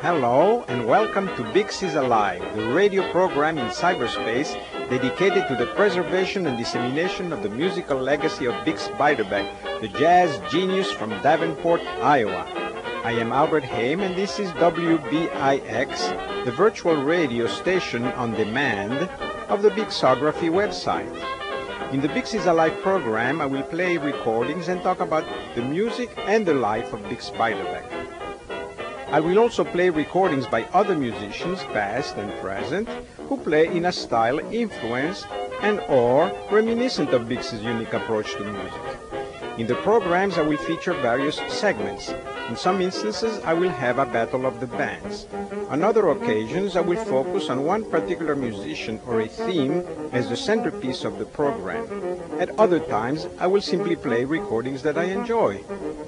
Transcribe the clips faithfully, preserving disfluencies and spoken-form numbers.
Hello and welcome to Bix is Alive, the radio program in cyberspace dedicated to the preservation and dissemination of the musical legacy of Bix Beiderbecke, the jazz genius from Davenport, Iowa. I am Albert Haim and this is W B I X, the virtual radio station on demand of the Bixography website. In the Bix is Alive program, I will play recordings and talk about the music and the life of Bix Beiderbecke. I will also play recordings by other musicians, past and present, who play in a style influenced and or reminiscent of Bix's unique approach to music. In the programs, I will feature various segments. In some instances, I will have a battle of the bands. On other occasions, I will focus on one particular musician or a theme as the centerpiece of the program. At other times, I will simply play recordings that I enjoy.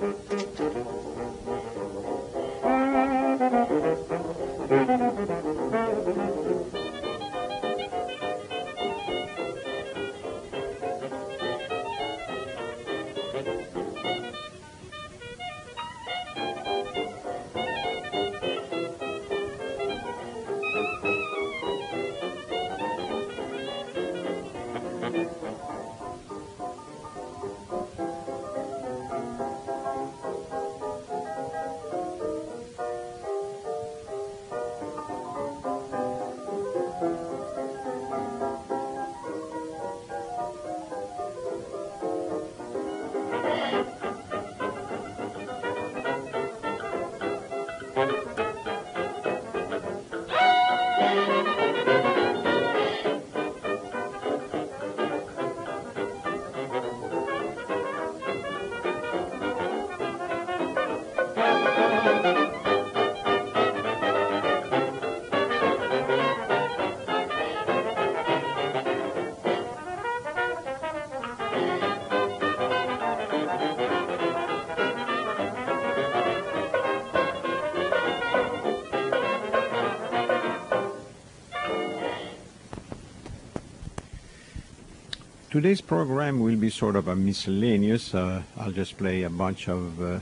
Today's program will be sort of a miscellaneous. Uh, I'll just play a bunch of uh,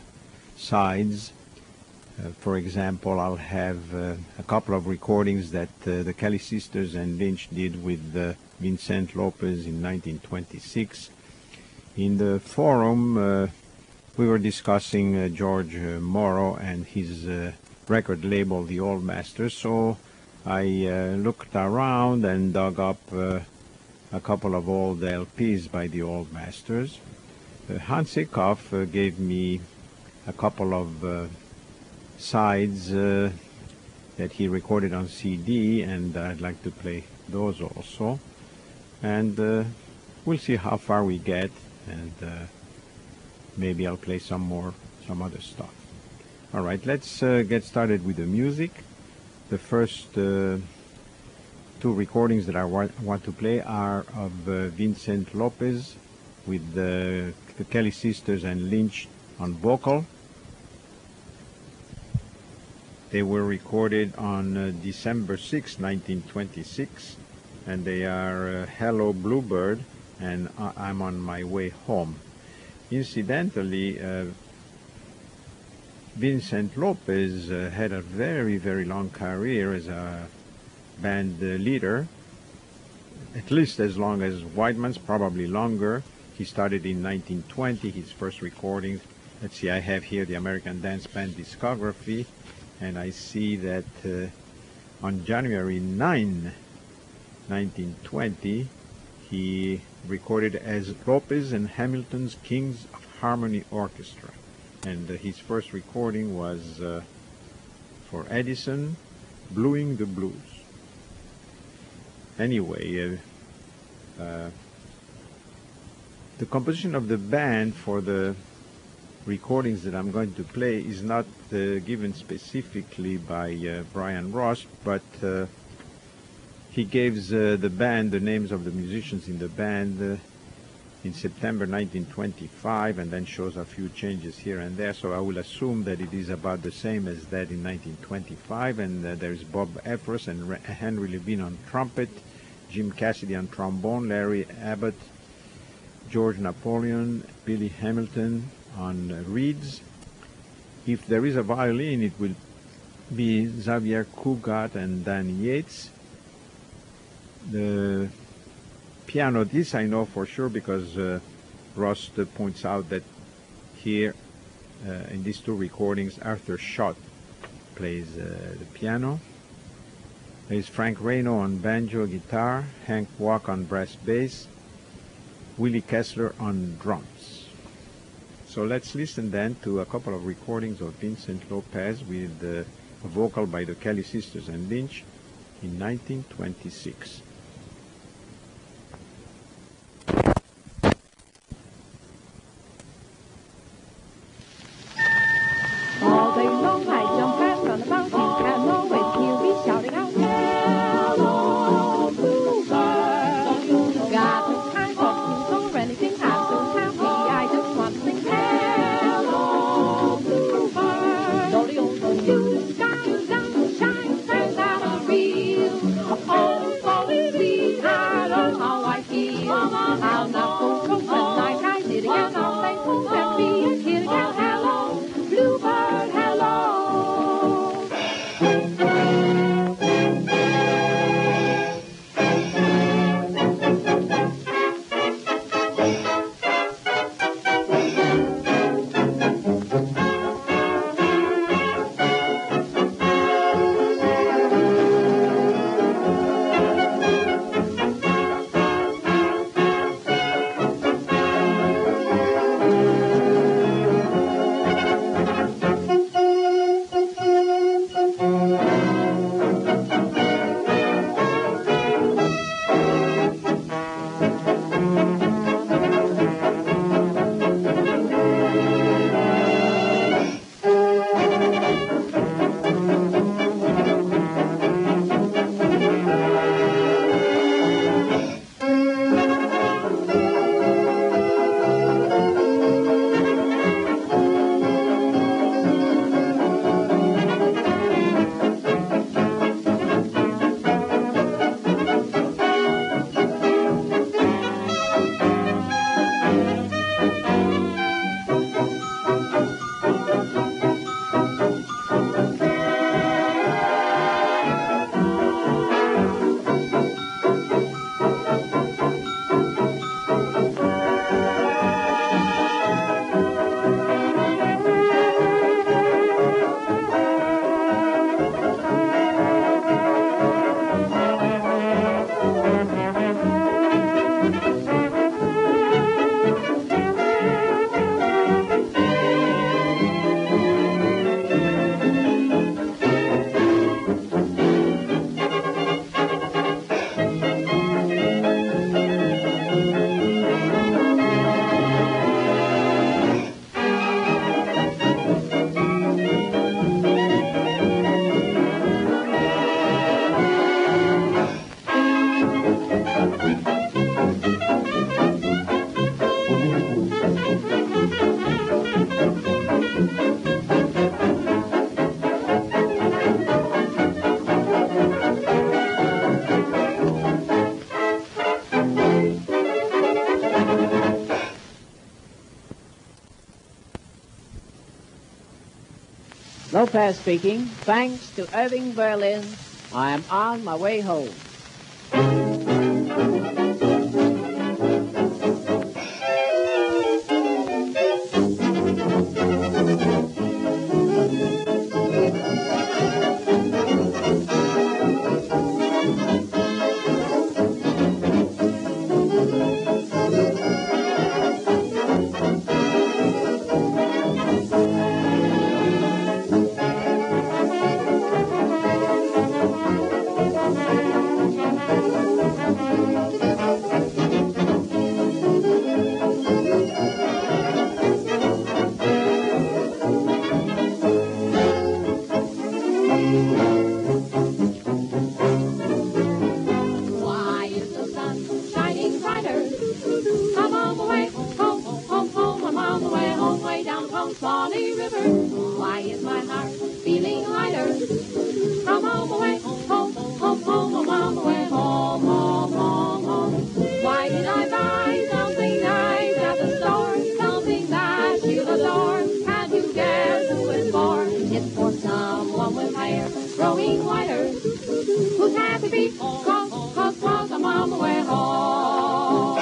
sides. Uh, for example, I'll have uh, a couple of recordings that uh, the Kelly Sisters and Lynch did with uh, Vincent Lopez in nineteen twenty-six. In the forum, uh, we were discussing uh, George uh, Morrow and his uh, record label, The Old Masters. So I uh, looked around and dug up uh, a couple of old L Ps by the Old Masters. Uh, Hans Eckhoff uh, gave me a couple of uh, sides uh, that he recorded on C D, and I'd like to play those also. And uh, we'll see how far we get, and uh, maybe I'll play some more, some other stuff. All right, let's uh, get started with the music. The first uh, two recordings that I wa want to play are of uh, Vincent Lopez with uh, the Kelly Sisters and Lynch on vocal. They were recorded on uh, December sixth, nineteen twenty-six, and they are uh, Hello Bluebird and I I'm on My Way Home. Incidentally, uh, Vincent Lopez uh, had a very, very long career as a band uh, leader, at least as long as Whiteman's, probably longer. He started in nineteen twenty, his first recordings. Let's see, I have here the American Dance Band discography, and I see that uh, on January ninth, nineteen twenty, he recorded as Lopez and Hamilton's Kings of Harmony Orchestra. And uh, his first recording was uh, for Edison, Bluing the Blues. Anyway, uh, uh, the composition of the band for the recordings that I'm going to play is not uh, given specifically by uh, Brian Ross, but uh, he gives uh, the band the names of the musicians in the band uh, in September nineteen twenty-five, and then shows a few changes here and there, so I will assume that it is about the same as that in nineteen twenty-five. And uh, there's Bob Effros and Re Henry Levine on trumpet, Jim Cassidy on trombone, Larry Abbott, George Napoleon, Billy Hamilton on uh, reeds. If there is a violin, it will be Xavier Cugat and Dan Yates. The piano, this I know for sure because uh, Ross uh, points out that here uh, in these two recordings Arthur Schott plays uh, the piano. There's Frank Reno on banjo guitar, Hank Walk on brass bass, Willie Kessler on drums. So let's listen then to a couple of recordings of Vincent Lopez with uh, a vocal by the Kelly Sisters and Lynch in nineteen twenty-six. All day long I jump fast on the mountain and always hear me shouting out, hello, bluebird. Got no time for blues or anything, I'm so happy I just want to sing, hello, bluebird. Though the old blue sky down shines and I'm real, oh, so sweet, I know how I feel. I'll not go cold when I try it again, I'll say, oh, and be a kid again, hello, bluebird, hello. Lopez speaking. Thanks to Irving Berlin, I am on my way home. Why is the sun shining brighter? I'm on the way home, home, home, home. I'm on the way home, way down from Swanee River. Why is my heart feeling lighter? I'm on the way home, home, home, home. I'm on the way home, home, home, home. Why did I buy something nice at the store? Something that you adore. Can you guess who it's for? It's for someone with hair mean whiners. Who's happy feet? Cause, cause, cause the mama went home.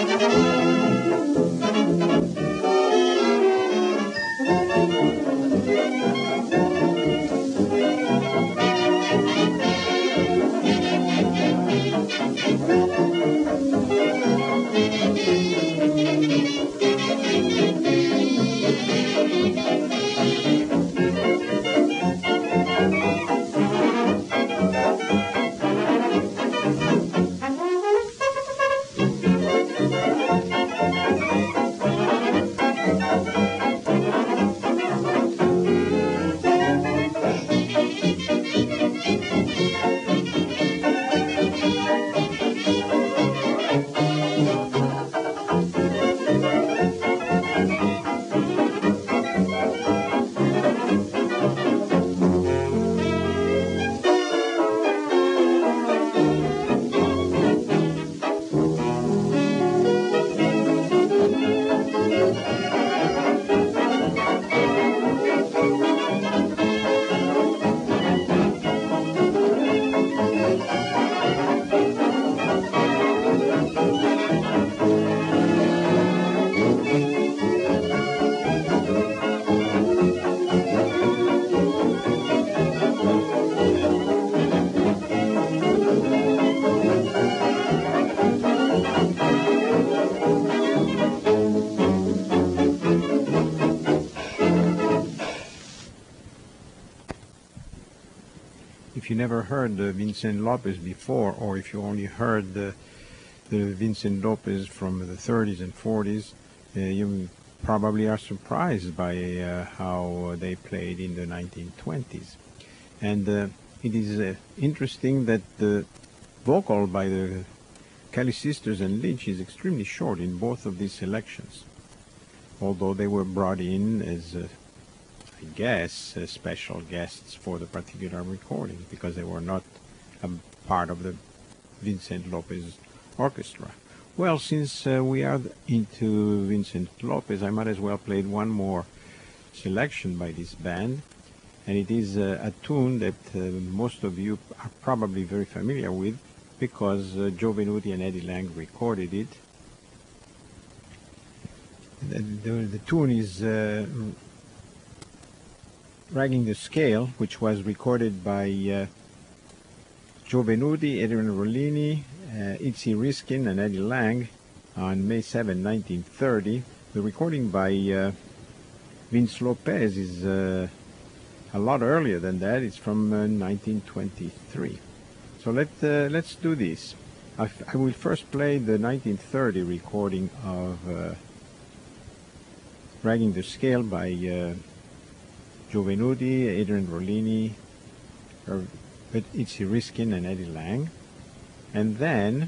If you never heard uh, Vincent Lopez before, or if you only heard the, the Vincent Lopez from the thirties and forties, uh, you probably are surprised by uh, how they played in the nineteen twenties. And uh, it is uh, interesting that the vocal by the Kelly Sisters and Lynch is extremely short in both of these selections, although they were brought in as uh, I guess, uh, special guests for the particular recording, because they were not a part of the Vincent Lopez orchestra. Well, since uh, we are into Vincent Lopez, I might as well play one more selection by this band, and it is uh, a tune that uh, most of you are probably very familiar with, because uh, Joe Venuti and Eddie Lang recorded it. The, the, the tune is uh, Ragging the Scale, which was recorded by uh, Joe Venuti, Adrian Rollini, uh, Itzy Riskin, and Eddie Lang on May seventh, nineteen thirty. The recording by uh, Vince Lopez is uh, a lot earlier than that. It's from uh, nineteen twenty-three. So let, uh, let's do this. I, I will first play the nineteen thirty recording of uh, Ragging the Scale by uh, Joe Venuti, Adrian Rollini, Itzy Riskin, and Eddie Lang. And then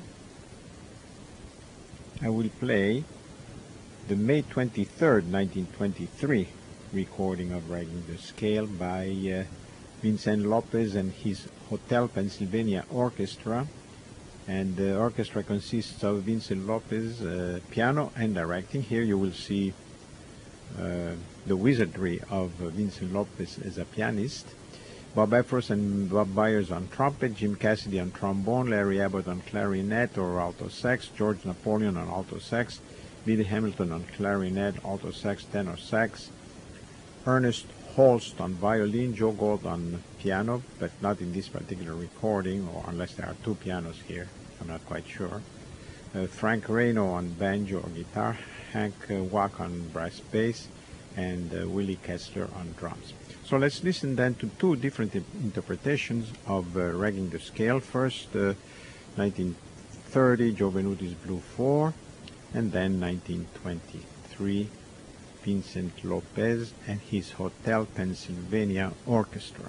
I will play the May twenty-third, nineteen twenty-three recording of Ragging the Scale by uh, Vincent Lopez and his Hotel Pennsylvania Orchestra. And the orchestra consists of Vincent Lopez, uh, piano and directing. Here you will see uh, the wizardry of uh, Vincent Lopez as a pianist. Bob Efros and Bob Byers on trumpet, Jim Cassidy on trombone, Larry Abbott on clarinet or alto sax, George Napoleon on alto sax, Billy Hamilton on clarinet, alto sax, tenor sax, Ernest Holst on violin, Joe Gold on piano, but not in this particular recording, or unless there are two pianos here, I'm not quite sure. Uh, Frank Reno on banjo or guitar, Hank uh, Wack on brass bass, and uh, Willie Kessler on drums. So let's listen then to two different interpretations of uh, Ragging the Scale. First, uh, nineteen thirty, Joe Venuti's Blue four, and then nineteen twenty-three, Vincent Lopez and his Hotel Pennsylvania Orchestra.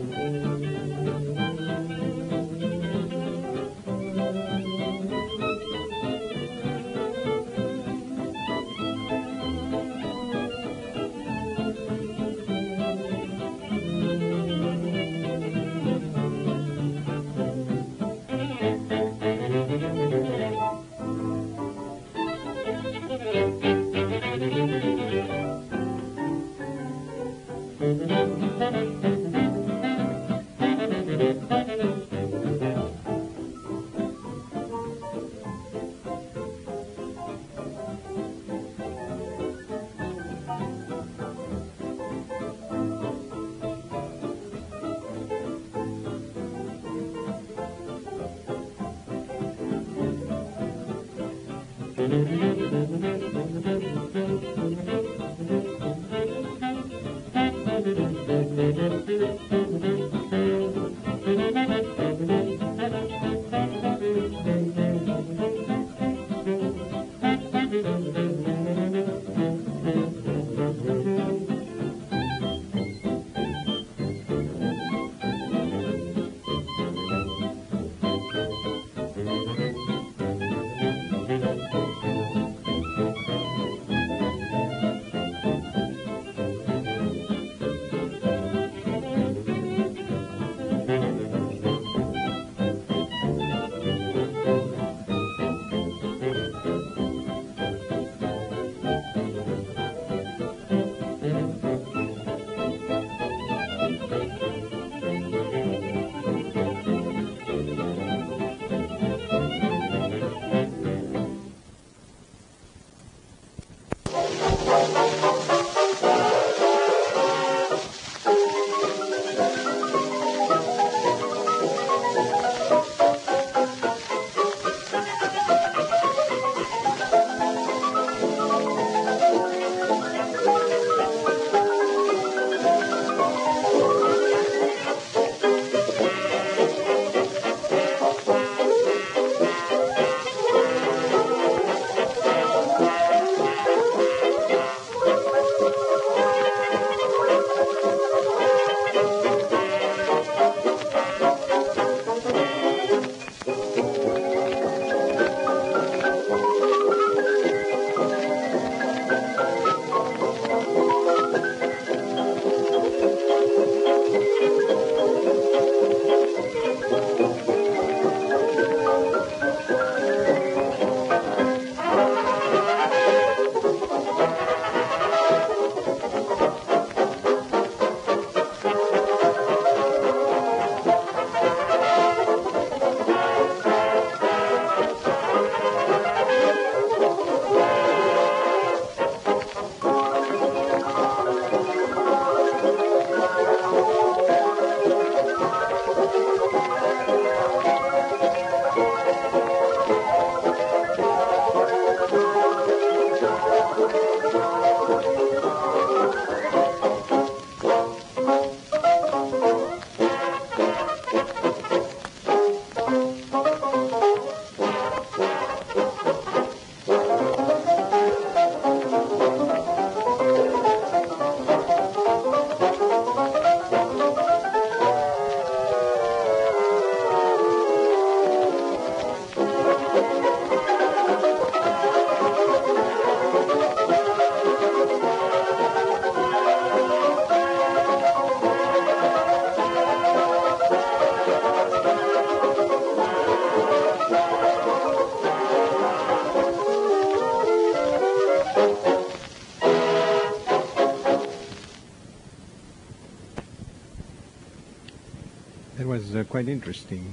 That was uh, quite interesting.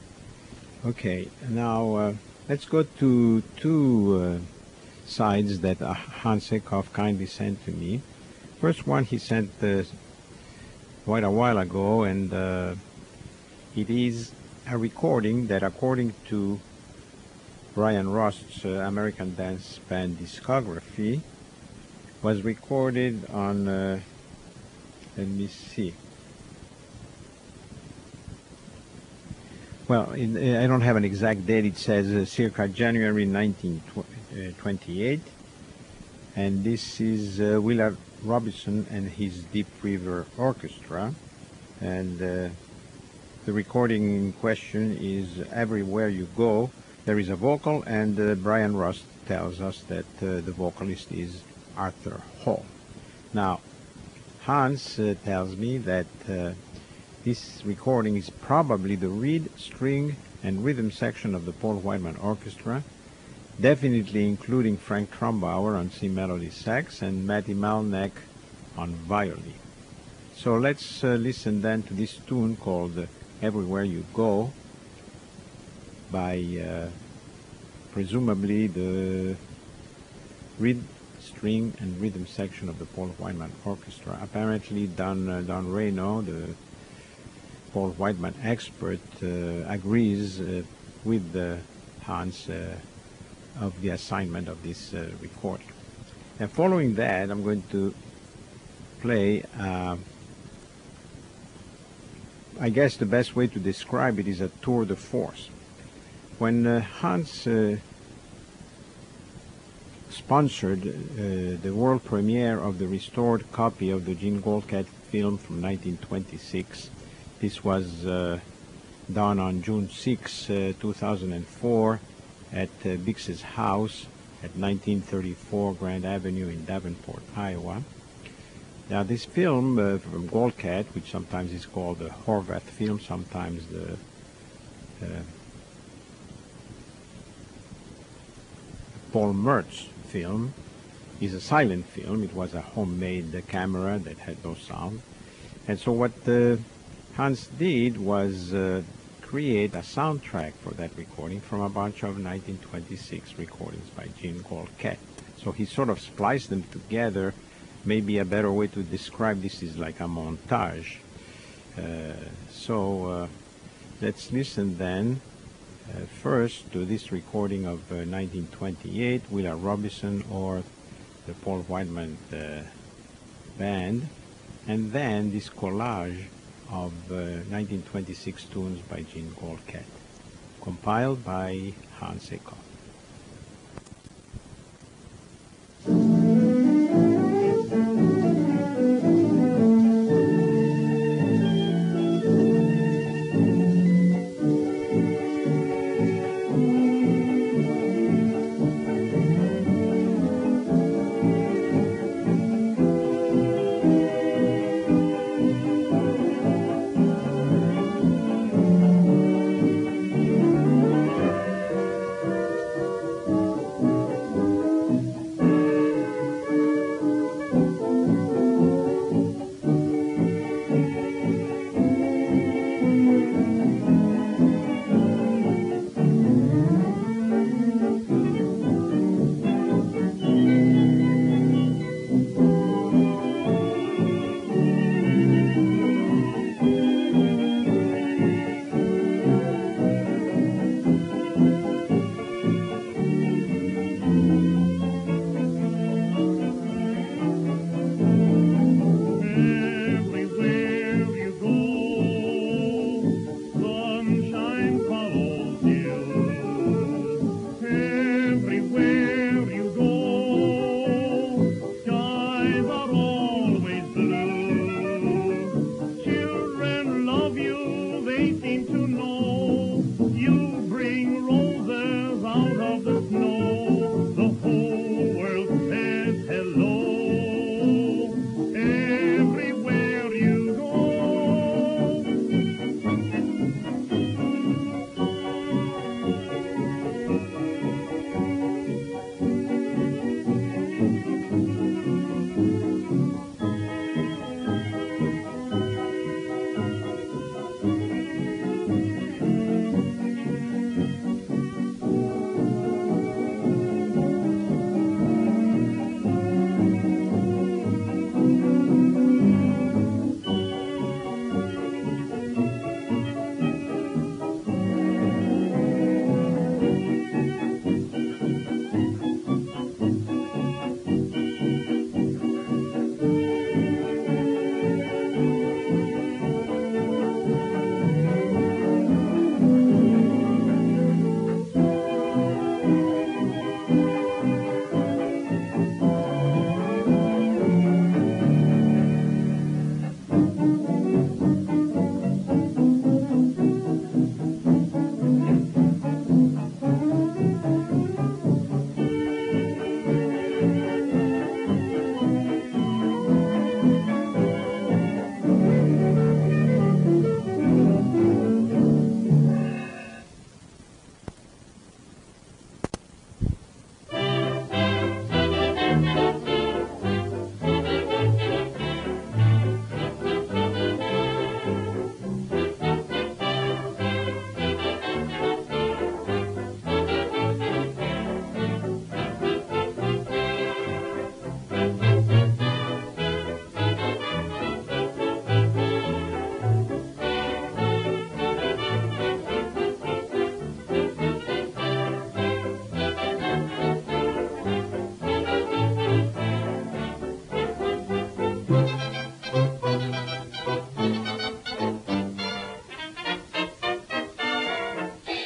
Uh, okay, now uh, let's go to two uh, sides that uh, Hans Eckhoff kindly sent to me. First one he sent uh, quite a while ago, and uh, it is a recording that, according to Brian Rost's uh, American Dance Band discography, was recorded on, uh, let me see, well, in, uh, I don't have an exact date. It says uh, circa January nineteen twenty-eight, and this is uh, Willard Robinson and his Deep River Orchestra. And uh, the recording in question is Everywhere You Go. There is a vocal, and uh, Brian Rust tells us that uh, the vocalist is Arthur Hall. Now, Hans uh, tells me that uh, this recording is probably the reed, string, and rhythm section of the Paul Whiteman Orchestra, definitely including Frank Trumbauer on C melody sax and Matty Malneck on violin. So let's uh, listen then to this tune called uh, Everywhere You Go by uh, presumably the reed, string, and rhythm section of the Paul Whiteman Orchestra. Apparently Don, uh, Don Reno, the Paul Whiteman expert, uh, agrees uh, with uh, Hans uh, of the assignment of this uh, recording. And following that, I'm going to play, uh, I guess the best way to describe it is a tour de force. When uh, Hans uh, sponsored uh, the world premiere of the restored copy of the Gene Goldcat film from nineteen twenty-six, this was uh, done on June sixth, uh, two thousand four at uh, Bix's house at nineteen thirty-four Grand Avenue in Davenport, Iowa. Now this film uh, from Goldcat, which sometimes is called the Horvath film, sometimes the uh, Paul Mertz film, is a silent film. It was a homemade uh, camera that had no sound. And so what uh, Hans did was uh, create a soundtrack for that recording from a bunch of nineteen twenty-six recordings by Gene Goldcat. So he sort of spliced them together. Maybe a better way to describe this is like a montage. Uh, so uh, let's listen then uh, first to this recording of uh, nineteen twenty-eight, Willa Robinson or the Paul Whiteman uh, Band, and then this collage of uh, nineteen twenty-six tunes by Gene Goldcat, compiled by Hans Eckhoff.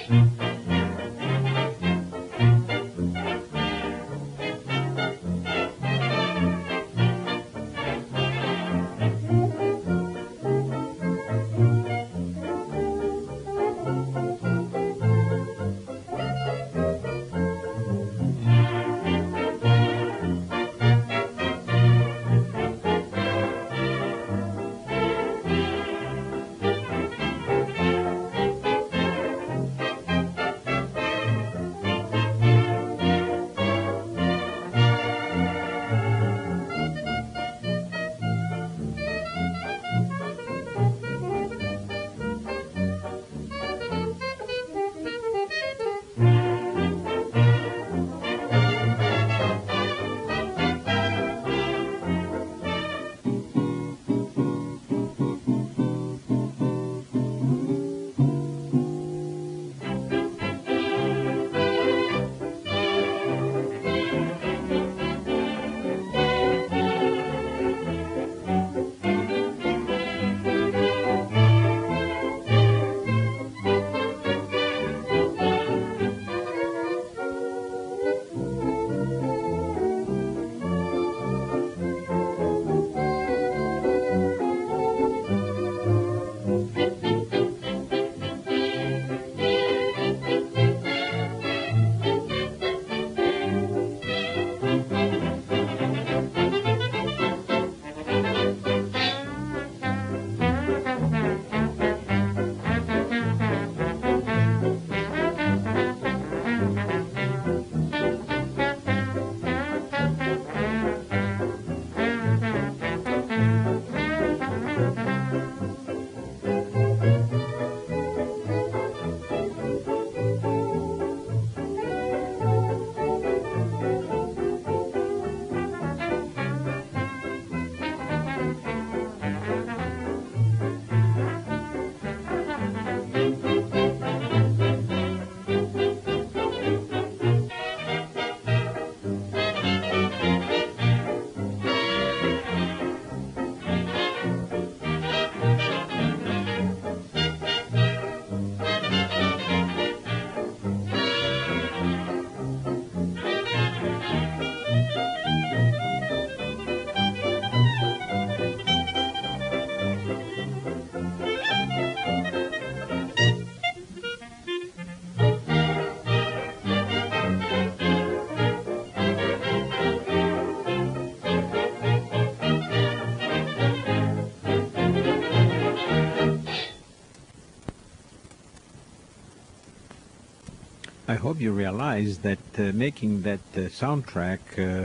I hope you realize that uh, making that uh, soundtrack uh,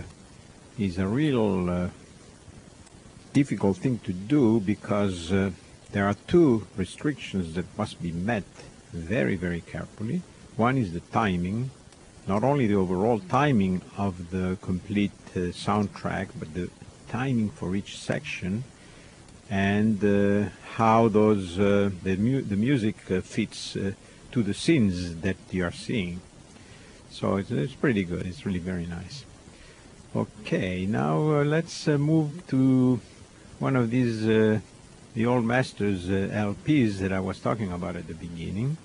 is a real uh, difficult thing to do, because uh, there are two restrictions that must be met very, very carefully. One is the timing, not only the overall timing of the complete uh, soundtrack, but the timing for each section, and uh, how those uh, the, mu the music uh, fits uh, to the scenes that you are seeing. So it's, it's pretty good. It's really very nice. Okay, now uh, let's uh, move to one of these uh, the Old Masters uh, L Ps that I was talking about at the beginning.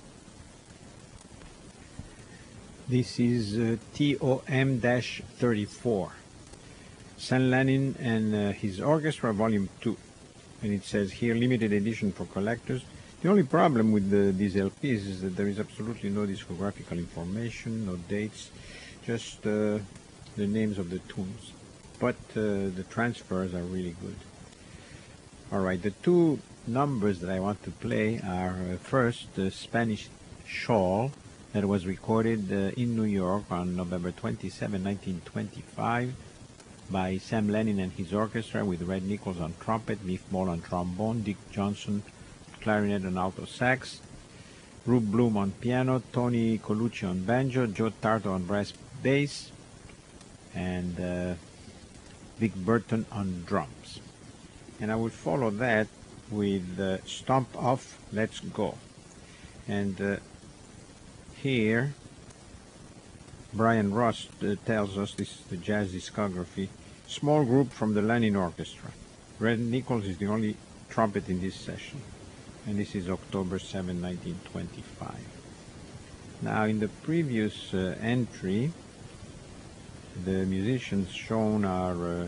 This is uh, T O M thirty-four, Sam Lenin and uh, his Orchestra, Volume two. And it says here, limited edition for collectors. The only problem with the, these L Ps is that there is absolutely no discographical information, no dates, just uh, the names of the tunes. But uh, the transfers are really good. All right, the two numbers that I want to play are uh, first the Spanish Shawl, that was recorded uh, in New York on November twenty-seventh, nineteen twenty-five, by Sam Lenin and his orchestra, with Red Nichols on trumpet, Miff Ball on trombone, Dick Johnson clarinet and alto sax, Rube Bloom on piano, Tony Colucci on banjo, Joe Tarto on brass bass, and uh, Vic Burton on drums. And I will follow that with uh, Stomp Off, Let's Go. And uh, here Brian Ross uh, tells us this is the jazz discography. Small group from the Lenin Orchestra. Red Nichols is the only trumpet in this session. And this is October seventh, nineteen twenty-five. Now, in the previous uh, entry, the musicians shown are uh,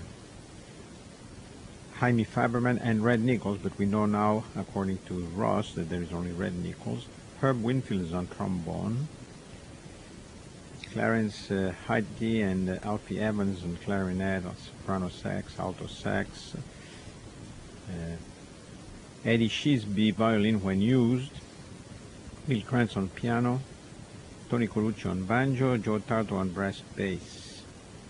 Jaime Faberman and Red Nichols, but we know now, according to Ross, that there is only Red Nichols. Herb Winfield is on trombone. Clarence uh, Heidke and uh, Alfie Evans on clarinet, on soprano sax, alto sax. Uh, Eddie Sheesby violin when used. Bill Krantz on piano. Tony Colucci on banjo. Joe Tarto on brass bass.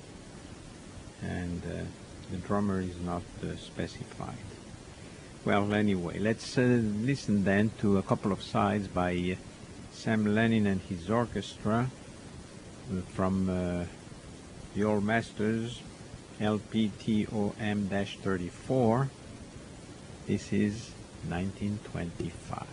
And uh, the drummer is not uh, specified. Well, anyway, let's uh, listen then to a couple of sides by uh, Sam Lennon and his orchestra uh, from uh, the Old Masters L P T O M thirty-four. This is nineteen twenty-five.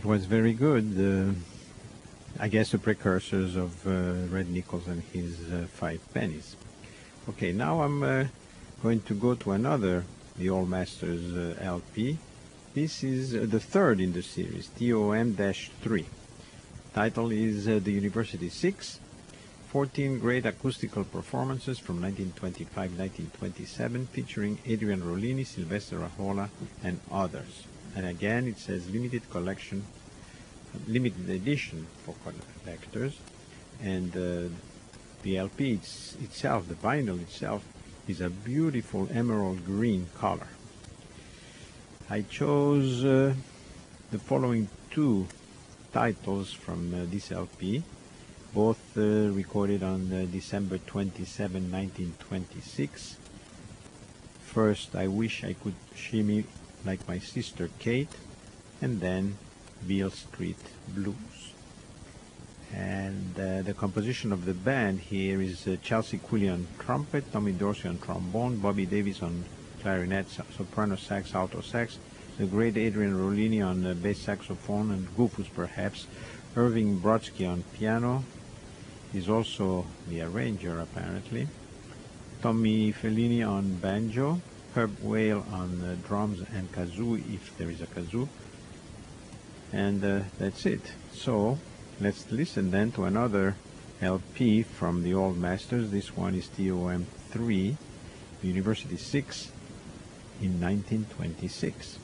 was very good. Uh, I guess the precursors of uh, Red Nichols and his uh, five pennies. Okay, now I'm uh, going to go to another, the Old Masters uh, L P. This is uh, the third in the series, T O M three. Title is uh, The University Six, fourteen Great Acoustical Performances from nineteen twenty-five to nineteen twenty-seven, featuring Adrian Rollini, Sylvester Ahola, and others. And again, it says limited collection, limited edition for collectors, and uh, the L P it's, itself, the vinyl itself, is a beautiful emerald green color. I chose uh, the following two titles from uh, this L P, both uh, recorded on uh, December twenty-seventh, nineteen twenty-six. First, I Wish I Could Shimmy Like My Sister Kate, and then Beale Street Blues. And uh, the composition of the band here is uh, Chelsea Quilly on trumpet, Tommy Dorsey on trombone, Bobby Davis on clarinet, soprano sax, alto sax, the great Adrian Rollini on uh, bass saxophone, and Goofus perhaps, Irving Brodsky on piano, he's also the arranger apparently, Tommy Fellini on banjo, Herb Whale on uh, drums and kazoo, if there is a kazoo, and uh, that's it. So let's listen then to another L P from the Old Masters. This one is T O M three, University Six, in nineteen twenty-six.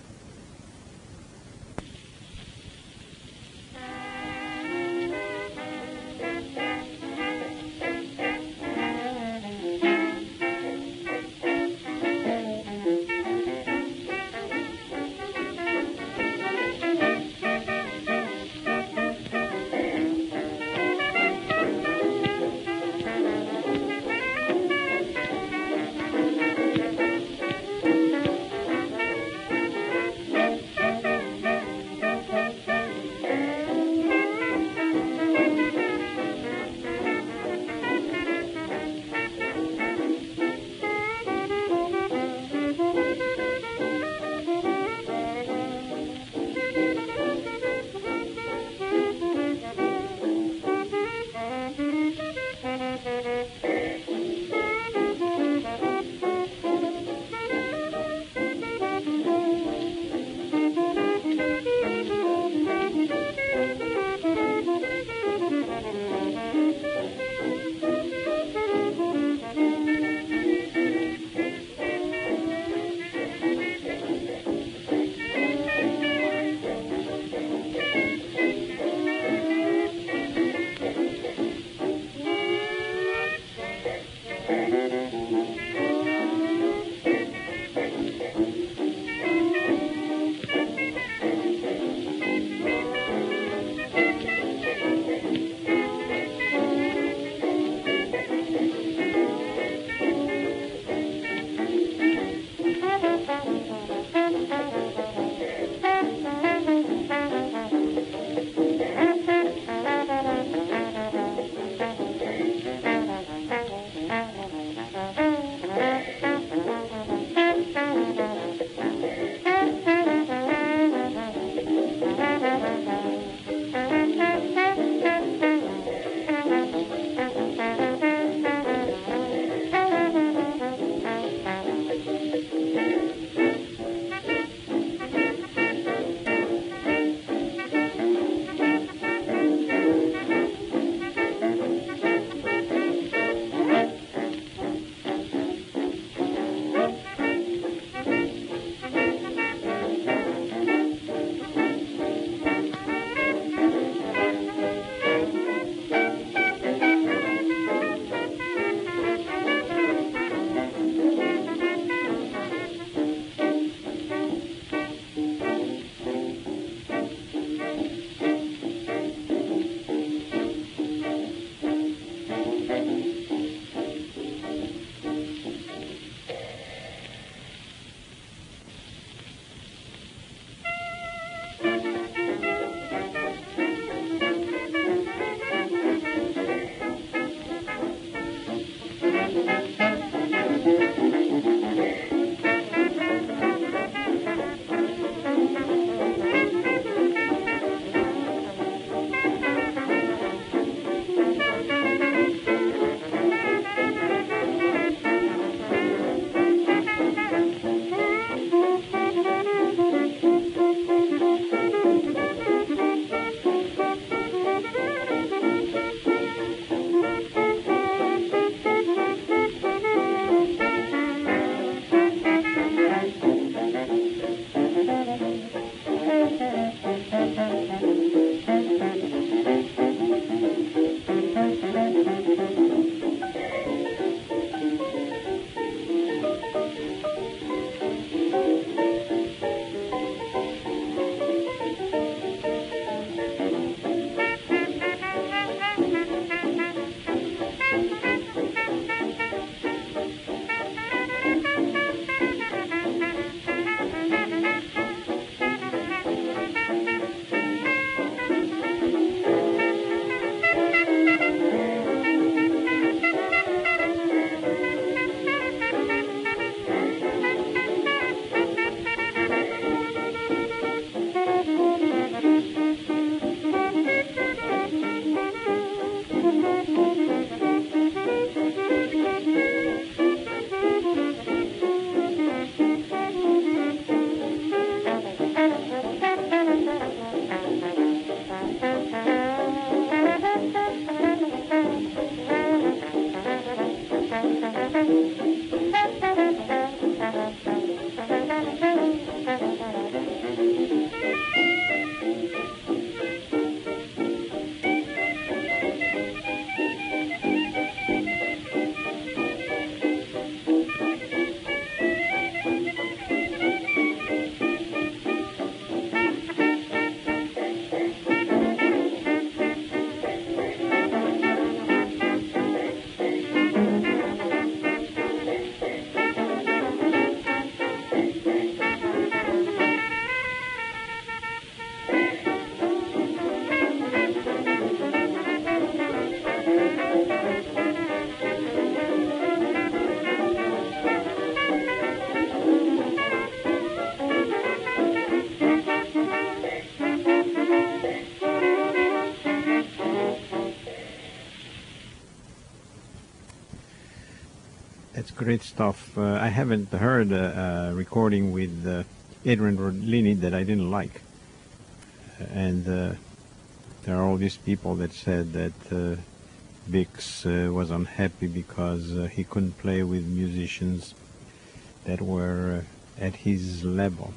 Great stuff. Uh, I haven't heard a, a recording with uh, Adrian Rollini that I didn't like. And uh, there are all these people that said that uh, Bix uh, was unhappy because uh, he couldn't play with musicians that were uh, at his level.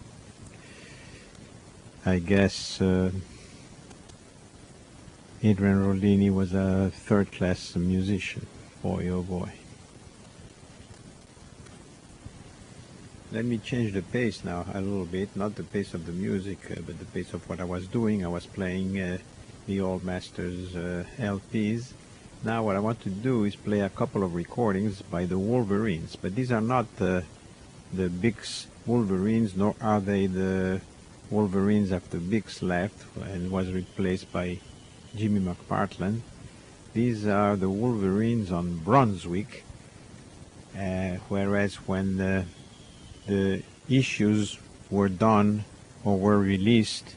I guess uh, Adrian Rollini was a third-class musician. Boy, oh boy. Let me change the pace now a little bit, not the pace of the music, uh, but the pace of what I was doing. I was playing uh, the Old Masters uh, L Ps. Now what I want to do is play a couple of recordings by the Wolverines, but these are not uh, the Bix Wolverines, nor are they the Wolverines after Bix left and was replaced by Jimmy McPartland. These are the Wolverines on Brunswick, uh, whereas when uh, the issues were done or were released,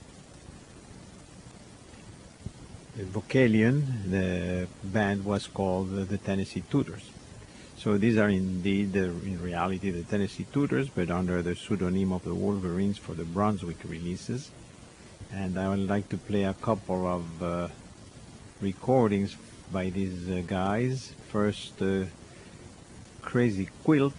the Vocalion, the band was called the Tennessee Tutors. So these are indeed, uh, in reality, the Tennessee Tutors, but under the pseudonym of the Wolverines for the Brunswick releases. And I would like to play a couple of uh, recordings by these uh, guys. First, uh, Crazy Quilt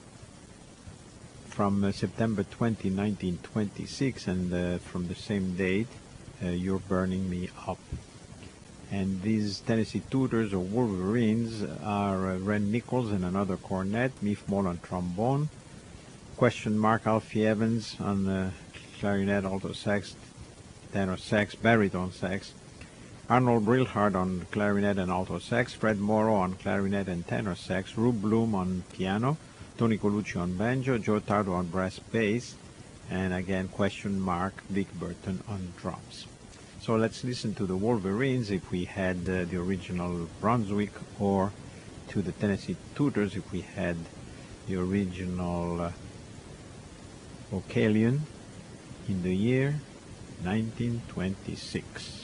from uh, September twentieth, nineteen twenty-six, and uh, from the same date, uh, You're Burning Me Up. And these Tennessee Tutors or Wolverines are uh, Ren Nichols and another cornet, Miff Moll on trombone, question mark Alfie Evans on uh, clarinet, alto sax, tenor sax, baritone sax, Arnold Brilhart on clarinet and alto sax, Fred Morrow on clarinet and tenor sax, Rube Bloom on piano, Tony Colucci on banjo, Joe Tardo on brass bass, and again question mark Vic Burton on drums. So let's listen to the Wolverines if we had uh, the original Brunswick, or to the Tennessee Tutors if we had the original uh, Vocalion in the year nineteen twenty-six.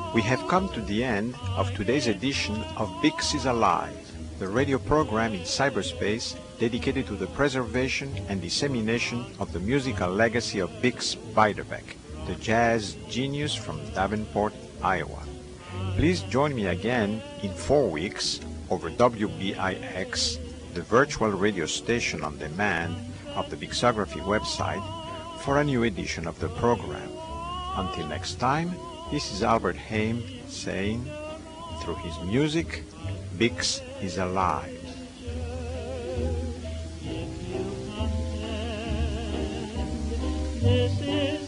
We have come to the end of today's edition of Bix is Alive, the radio program in cyberspace dedicated to the preservation and dissemination of the musical legacy of Bix Beiderbecke, the jazz genius from Davenport, Iowa. Please join me again in four weeks over W B I X, the virtual radio station on demand of the Bixography website, for a new edition of the program. Until next time, this is Albert Haim saying, through his music, Bix is alive. This is